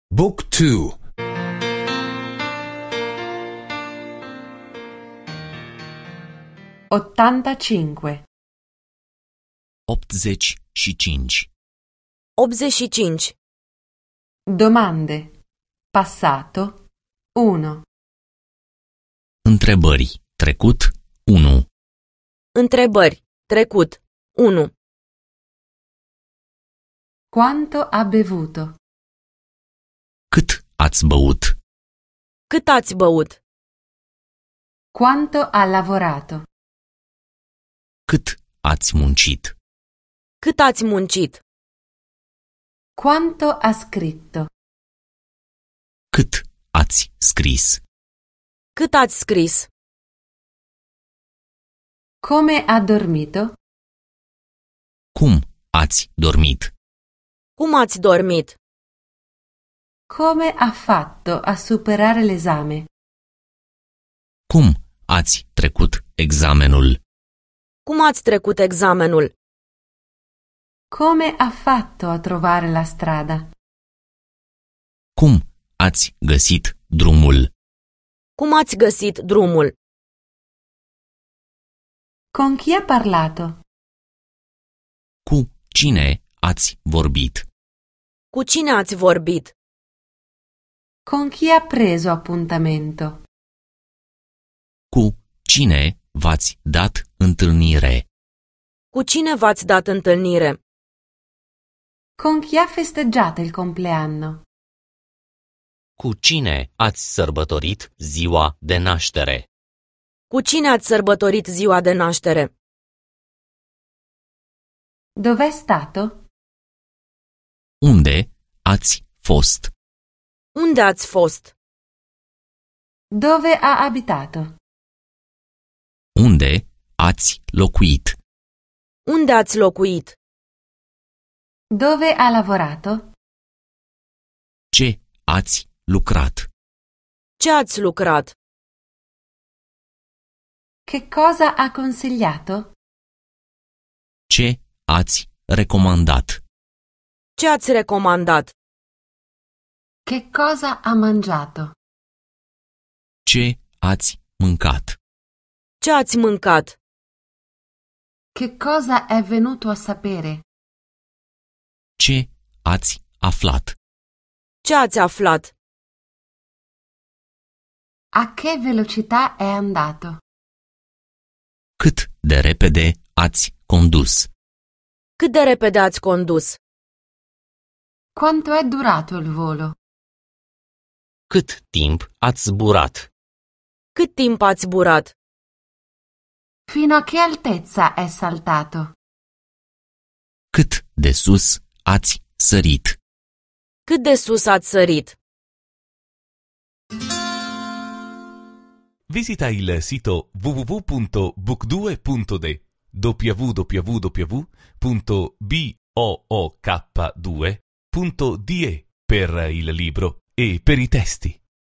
Book 2. 85. 85. 85. Domande. Passato 1. Întrebări. Trecut 1. Întrebări. Trecut. 1. Quanto ha bevuto? Cât ați băut? Cât ați băut? Quanto ha lavorato? Cât ați muncit? Cât ați muncit? Quanto ha scritto? Cât ați scris? Cât ați scris? Come ha dormito? Cum ați dormit? Cum ați dormit? Come ha fatto a superare l'esame? Cum ați trecut examenul? Cum ați trecut examenul? Come ha fatto a trovare la strada? Cum ați găsit drumul? Cum ați găsit drumul? Con chi ha parlato? Cu cine ați vorbit? Cu cine ați vorbit? Con chi ha preso appuntamento? Cu cine v-ați dat întâlnire? Cu cine v-ați dat întâlnire? Con chi ha festeggiato il compleanno? Cu cine ați sărbătorit ziua de naștere? Cu cine ați sărbătorit ziua de naștere? Dov'è stato? Unde ați fost? Unde ați fost? Dove ha abitato? Unde ați locuit? Unde ați locuit? Dove ha lavorato? Ce ați lucrat? Ce ați lucrat? Che cosa ha consigliato? Ce ați recomandat? Ce ați recomandat? Che cosa ha mangiato? Ce ați mâncat? Ce ați mâncat? Che cosa è venuto a sapere? Ce ați aflat? Ce ați aflat? A che velocità è andato? Cât de repede ați condus? Cât de repede ați condus? Quanto è durato il volo? Cât timp ați zburat? Cât timp ați zburat? Fino a che altezza è saltato? Cât de sus ați sărit? Cât de sus ați sărit? Visita il sito www.book2.de www.book2.de per il libro e per i testi.